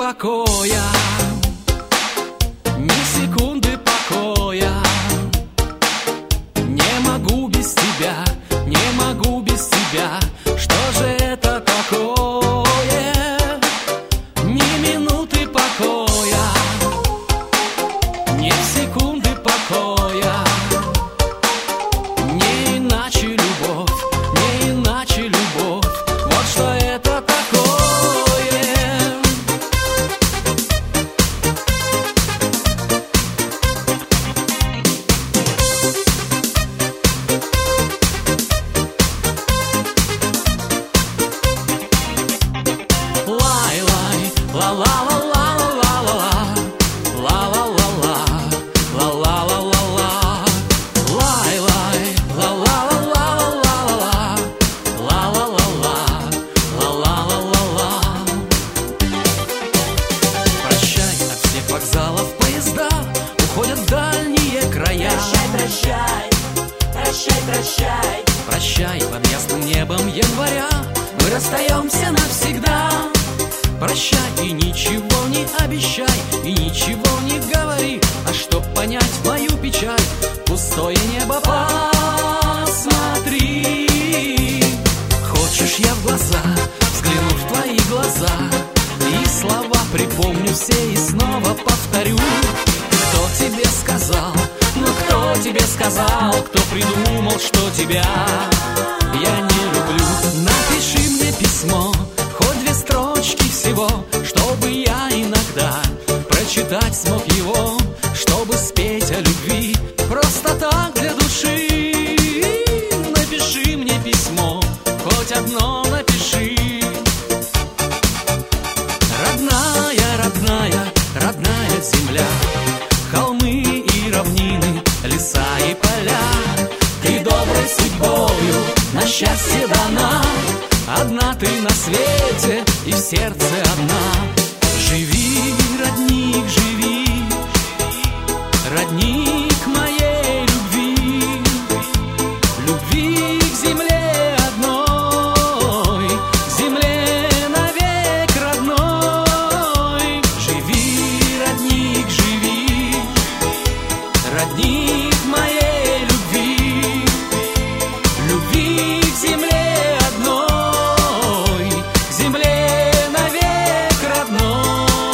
покоя, ни секунды покоя. Не могу без тебя, не могу без тебя. Что же это такое? Ни минуты покоя, ни секунды покоя. Не иначе любовь, не иначе любовь. Вот что это такое. Вокзалов поезда уходят в дальние края. Прощай, прощай, прощай, прощай. Прощай, под ясным небом января мы расстаемся навсегда. Прощай и ничего не обещай, и ничего не говори. А чтоб понять мою печаль, пустое небо посмотри. Хочешь, я в глаза взгляну в твои глаза, и слова припомню все и снова повторю. Кто тебе сказал, ну кто тебе сказал, кто придумал, что тебя я не люблю? Напиши мне письмо, хоть 2 строчки всего, чтобы я иногда прочитать смог его, чтобы спеть о любви просто так для души. Напиши мне письмо, хоть одно напиши. Родная, родная, родная земля, холмы и равнины, леса и поля. Ты доброй судьбою на счастье дана, одна ты на свете и в сердце одна. Живи, родник, живи, родник моей любви, любви к земле одной, к земле навек родной. Живи, родник, живи, родник моей любви, любви к земле одной, к земле навек родной.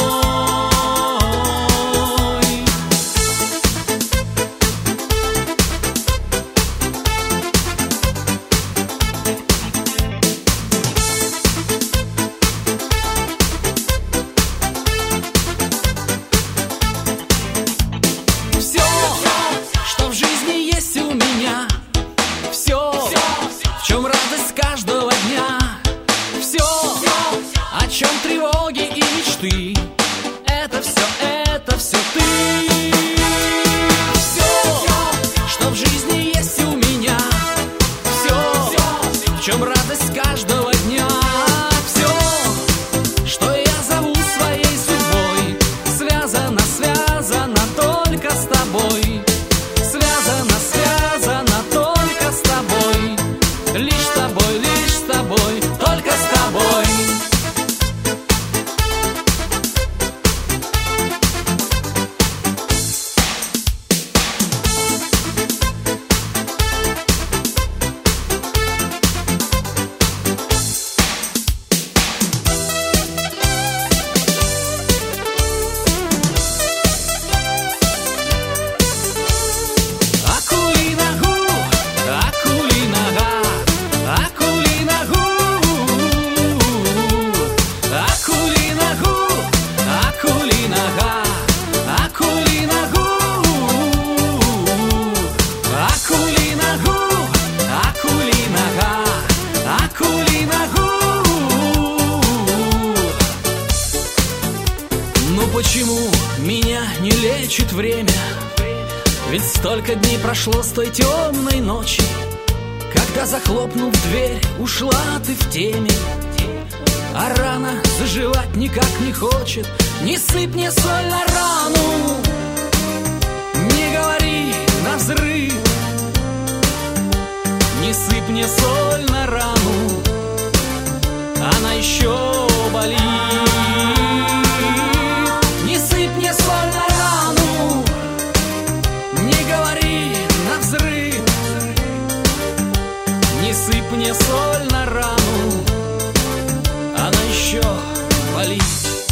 Все, что в жизни есть у меня, все, в чем радость каждого дня, все, о чем тревоги и мечты, это все ты. Все, что в жизни есть у меня, все, в чем радость каждого дня, все, что я зову своей судьбой, связано, связано только с тобой. Связано, связано только с тобой. Лишь с тобой, лишь с тобой, только с тобой. Ну почему меня не лечит время? Ведь столько дней прошло с той темной ночи, когда, захлопнув дверь, ушла ты в теме. А рана заживать никак не хочет. Не сыпь мне соль на рану, не говори навзрыд. Не сыпь мне соль на рану, она еще болит. мне соль на рану, она еще болит.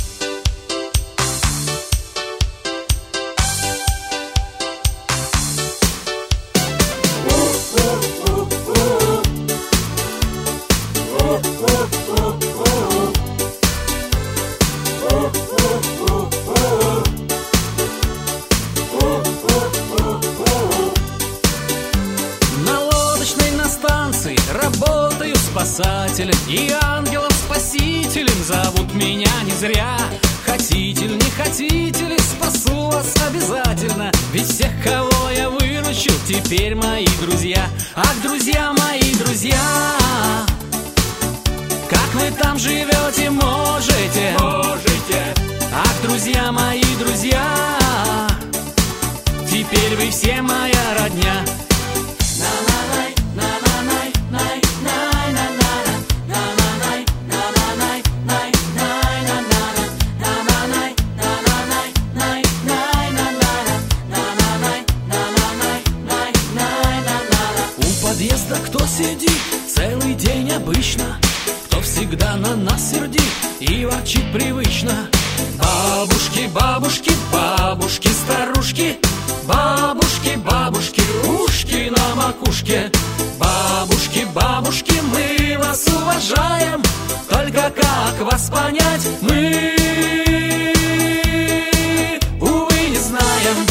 Работаю спасателем и ангелом-спасителем. Зовут меня не зря. Хотите ли, не хотите ли, спасу вас обязательно. Ведь всех, кого я выручил, теперь мои друзья. Ах, друзья мои, друзья, как вы там живете, можете? Ах, друзья мои, друзья, теперь вы все моя родня. Кто сидит целый день обычно, кто всегда на нас сердит и ворчит привычно. Бабушки, бабушки, бабушки, старушки, бабушки, бабушки, ушки на макушке. Бабушки, бабушки, мы вас уважаем, только как вас понять мы, увы, не знаем.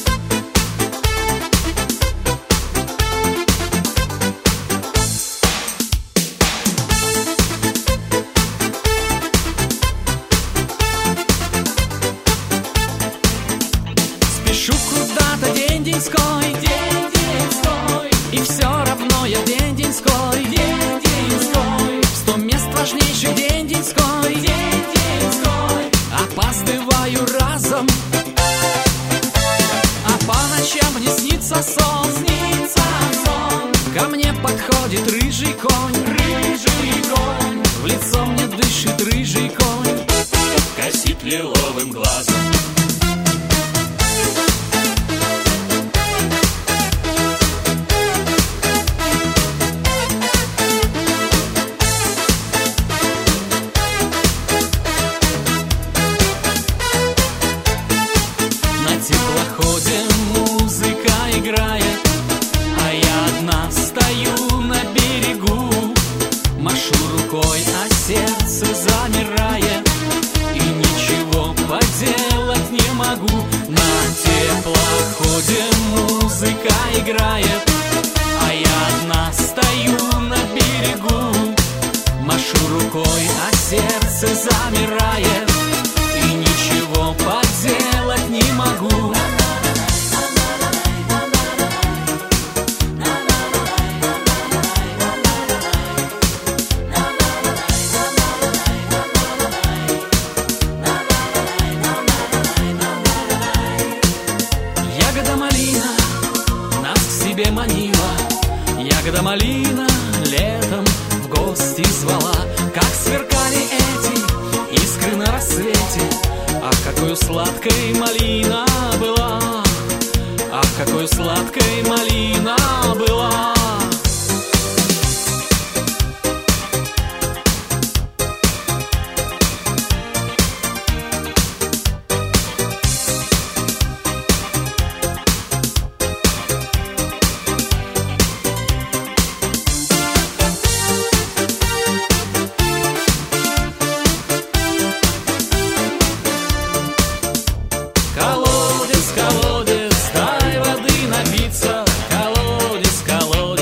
Спешу куда-то день-деньской, и все равно я день-деньской, в 100 мест важнейший день-деньской, опаздываю разом, а по ночам мне снится сон, ко мне подходит рыжий конь, в лицо мне дышит рыжий конь, косит лиловым глазом. Музыка играет, а я одна стою на берегу, машу рукой, а сердце замирает, и ничего поделать не могу. На теплоходе музыка играет, а я одна стою на берегу, машу рукой, а сердце замирает, и ничего поделать не могу. Ягода малина нас к себе манила, ягода малина летом в гости звала. Как сверкали эти искры на рассвете, ах, какой сладкой малина была, ах, какой сладкой малина была. Колодец, колодец, дай воды напиться, колодец, колодец.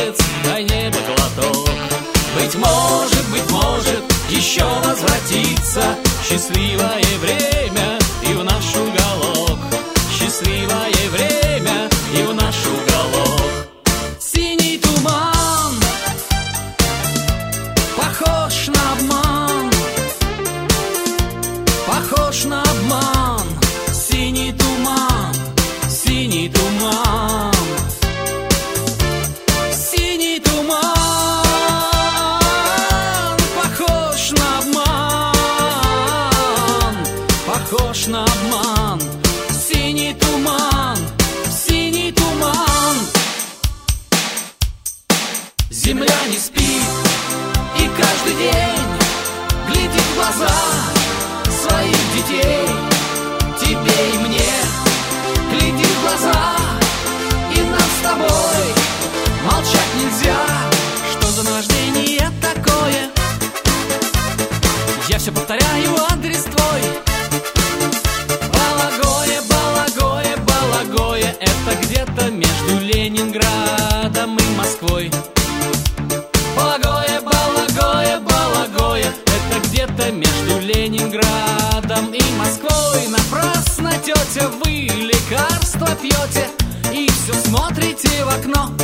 все повторяю адрес твой. Балагое, Балагое, Балагое, это где-то между Ленинградом и Москвой. Балагое, Балагое, Балагое, это где-то между Ленинградом и Москвой. Напрасно, тетя, вы лекарства пьете и все смотрите в окно.